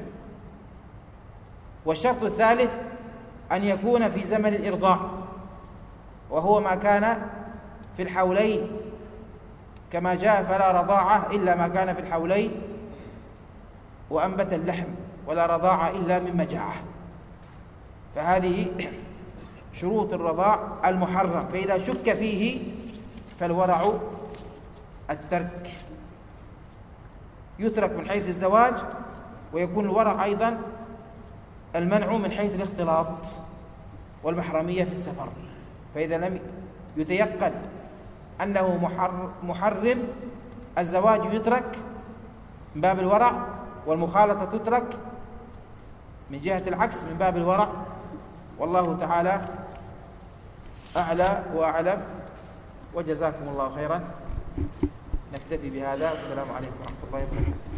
والشرط الثالث أن يكون في زمن الإرضاع، وهو ما كان في الحولين، كما جاء فلا رضاعة إلا ما كان في الحولين وأنبت اللحم، ولا رضاعة إلا من مجاعة. فهذه شروط الرضاع المحرم. فإذا شك فيه فالورع الترك، يترك من حيث الزواج، ويكون الورع أيضا المنع من حيث الاختلاط والمحرمية في السفر. فإذا لم يتيقن أنه محرم الزواج يترك من باب الورع، والمخالطة تترك من جهة العكس من باب الورع. والله تعالى أعلى وأعلم، وجزاكم الله خيرا. نكتفي بهذا، والسلام عليكم ورحمة الله وبركاته.